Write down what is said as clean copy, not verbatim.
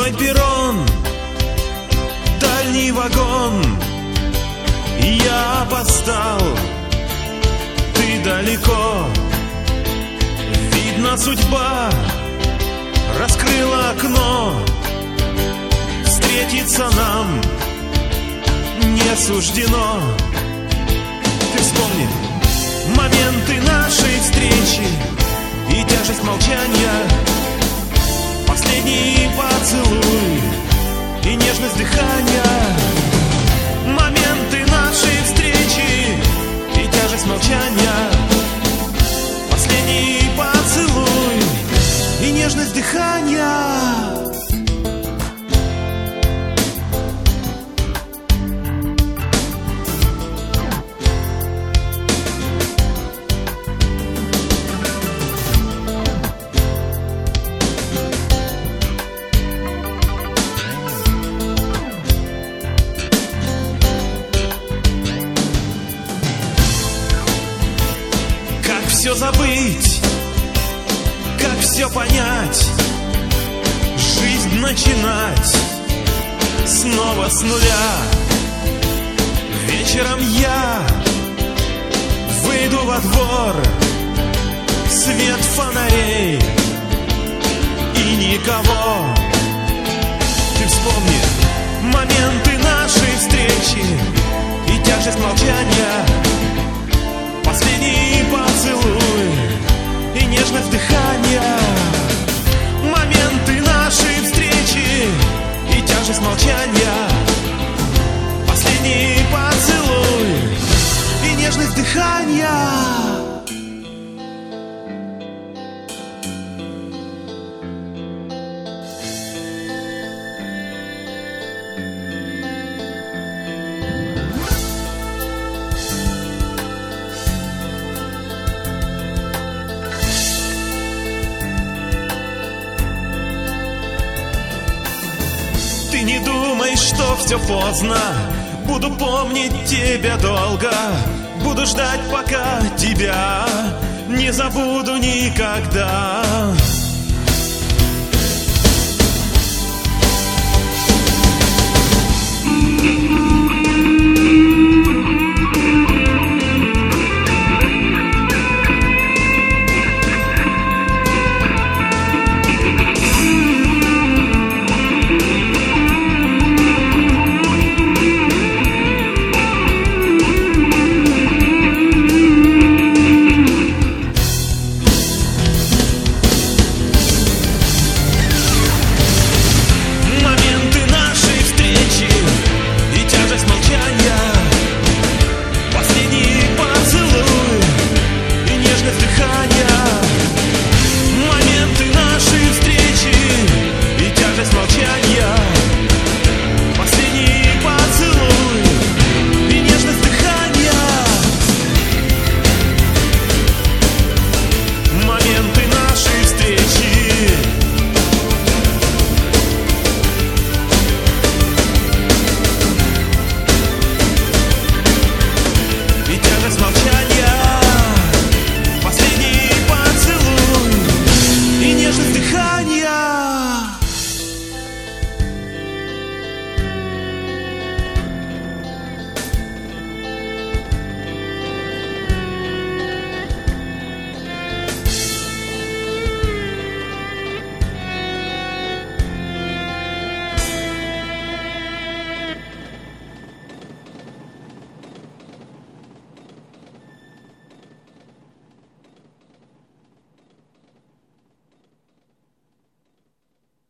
Пустой перрон, дальний вагон. Я опоздал, ты далеко. Видно, судьба раскрыла окно. Встретиться нам не суждено. Ты вспомни моменты нашей встречи и тяжесть молчания, последний поцелуй и нежность дыхания. Моменты нашей встречи и тяжесть молчания, последний поцелуй и нежность дыхания. Все забыть, как все понять, жизнь начинать снова с нуля. Вечером я выйду во двор, свет фонарей и никого. Ты вспомни моменты нашей встречи и тяжесть молчания, последний поцелуй и нежность дыхания. Моменты нашей встречи и тяжесть молчания, последний поцелуй и нежность дыхания. Ты не думай, что все поздно. Буду помнить тебя долго. Буду ждать, пока тебя не забуду никогда.